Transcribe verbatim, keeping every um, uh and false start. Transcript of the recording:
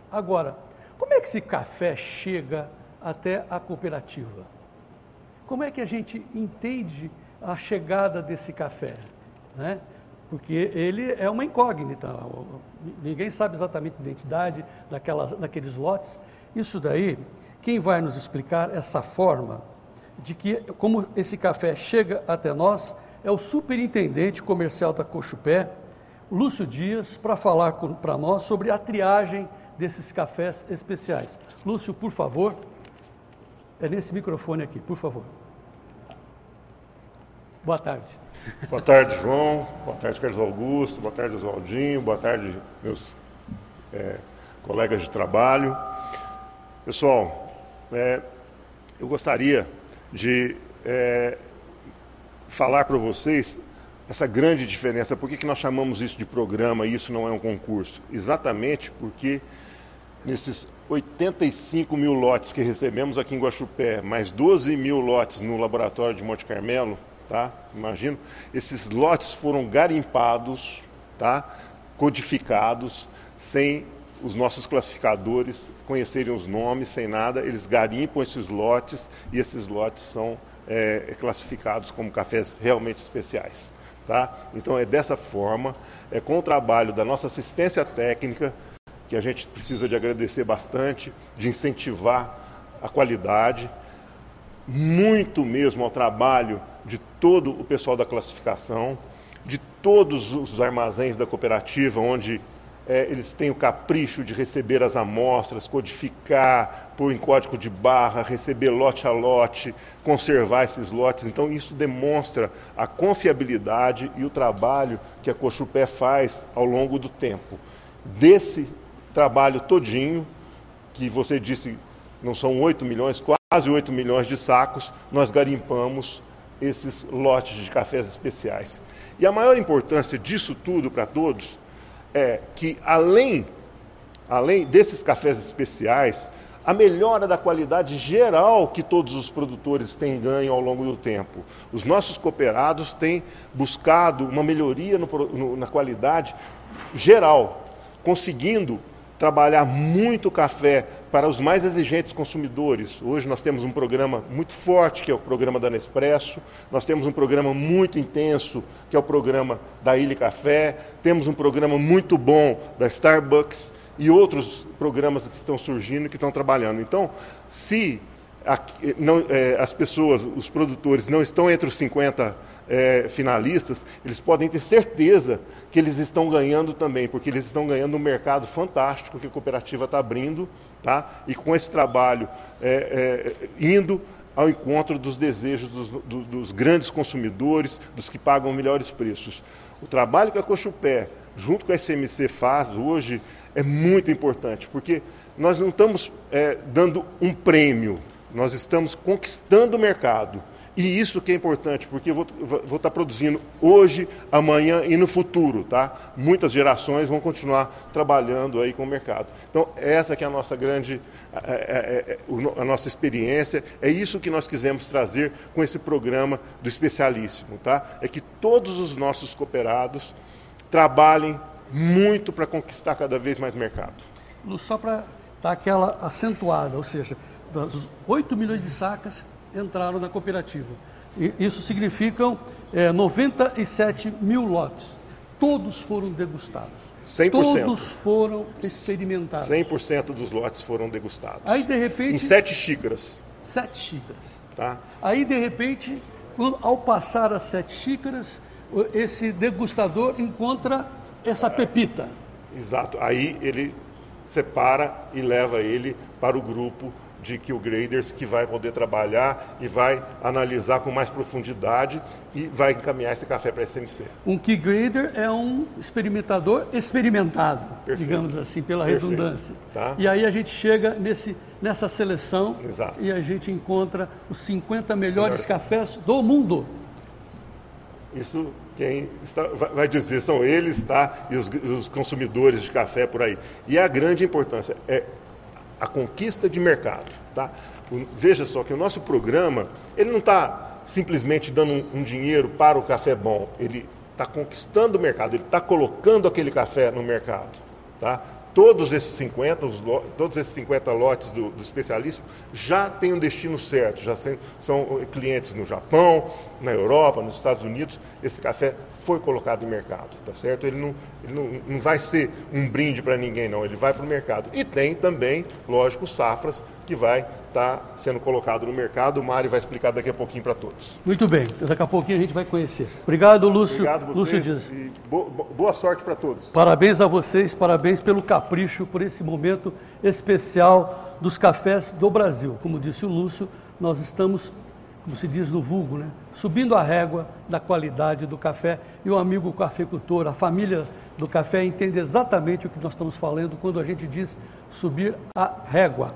Agora, como é que esse café chega até a cooperativa? Como é que a gente entende a chegada desse café, né? Porque ele é uma incógnita, ninguém sabe exatamente a identidade daquelas, daqueles lotes. Isso daí, quem vai nos explicar essa forma de que, como esse café chega até nós, é o superintendente comercial da Cochupé, Lúcio Dias, para falar para nós sobre a triagem desses cafés especiais. Lúcio, por favor, é nesse microfone aqui, por favor. Boa tarde. Boa tarde, João. Boa tarde, Carlos Augusto. Boa tarde, Oswaldinho. Boa tarde, meus é, colegas de trabalho. Pessoal, é, eu gostaria de é, falar para vocês essa grande diferença. Por que que nós chamamos isso de programa e isso não é um concurso? Exatamente porque nesses oitenta e cinco mil lotes que recebemos aqui em Guaxupé, mais doze mil lotes no laboratório de Monte Carmelo, tá? Imagino, esses lotes foram garimpados, tá? Codificados, sem os nossos classificadores conhecerem os nomes, sem nada, eles garimpam esses lotes e esses lotes são é, classificados como cafés realmente especiais, tá? Então é dessa forma, é com o trabalho da nossa assistência técnica, que a gente precisa de agradecer bastante, de incentivar a qualidade, muito mesmo ao trabalho de todo o pessoal da classificação, de todos os armazéns da cooperativa, onde é, eles têm o capricho de receber as amostras, codificar, pôr em código de barra, receber lote a lote, conservar esses lotes. Então isso demonstra a confiabilidade e o trabalho que a Cochupé faz ao longo do tempo. Desse trabalho todinho, que você disse, não são oito milhões, quase oito milhões de sacos, nós garimpamos esses lotes de cafés especiais. E a maior importância disso tudo para todos é que, além, além desses cafés especiais, a melhora da qualidade geral que todos os produtores têm ganho ao longo do tempo. Os nossos cooperados têm buscado uma melhoria no, no, na qualidade geral, conseguindo trabalhar muito café para os mais exigentes consumidores. Hoje nós temos um programa muito forte, que é o programa da Nespresso, nós temos um programa muito intenso, que é o programa da Ilha Café, temos um programa muito bom da Starbucks e outros programas que estão surgindo, que estão trabalhando. Então, se Aqui, não, é, as pessoas, os produtores não estão entre os cinquenta é, finalistas, eles podem ter certeza que eles estão ganhando também, porque eles estão ganhando um mercado fantástico que a cooperativa está abrindo, tá? E com esse trabalho é, é, indo ao encontro dos desejos dos, do, dos grandes consumidores, dos que pagam melhores preços. O trabalho que a Cochupé, junto com a S M C, faz hoje é muito importante, porque nós não estamos é, dando um prêmio, nós estamos conquistando o mercado. E isso que é importante, porque eu vou, vou estar produzindo hoje, amanhã e no futuro, tá? Muitas gerações vão continuar trabalhando aí com o mercado. Então, essa que é a nossa grande, é, é, é, a nossa experiência, é isso que nós quisemos trazer com esse programa do Especialíssimo, tá? É que todos os nossos cooperados trabalhem muito para conquistar cada vez mais mercado. Só para dar aquela acentuada, ou seja, dos oito milhões de sacas entraram na cooperativa. E isso significam é, noventa e sete mil lotes. Todos foram degustados. cem por cento. Todos foram experimentados. cem por cento dos lotes foram degustados. Aí, de repente... Em sete xícaras. Sete xícaras. Tá. Aí, de repente, quando, ao passar as sete xícaras, esse degustador encontra essa pepita. Exato. Aí ele separa e leva ele para o grupo de kill graders, que vai poder trabalhar e vai analisar com mais profundidade e vai encaminhar esse café para a S M C. Um key grader é um experimentador experimentado, Perfeito. digamos assim, pela Perfeito. redundância. Tá. E aí a gente chega nesse, nessa seleção Exato. e a gente encontra os cinquenta melhores Melhores. cafés do mundo. Isso quem está, vai dizer são eles, tá? E os, os consumidores de café por aí. E a grande importância é a conquista de mercado, tá? Veja só que o nosso programa, ele não está simplesmente dando um, um dinheiro para o café bom, ele está conquistando o mercado, ele está colocando aquele café no mercado, tá? Todos esses cinquenta, os, todos esses cinquenta lotes do, do especialíssimo já têm um destino certo, já são, são clientes no Japão, na Europa, nos Estados Unidos. Esse café foi colocado em mercado, tá certo? Ele não, ele não, não vai ser um brinde para ninguém, não, ele vai para o mercado. E tem também, lógico, safras que vai estar tá sendo colocado no mercado. O Mário vai explicar daqui a pouquinho para todos. Muito bem, daqui a pouquinho a gente vai conhecer. Obrigado, Lúcio. Obrigado vocês, Lúcio Dias. E bo, boa sorte para todos. Parabéns a vocês, parabéns pelo capricho, por esse momento especial dos cafés do Brasil. Como disse o Lúcio, nós estamos, como se diz no vulgo, né, subindo a régua da qualidade do café. E o amigo cafeicultor, a família do café entende exatamente o que nós estamos falando quando a gente diz subir a régua.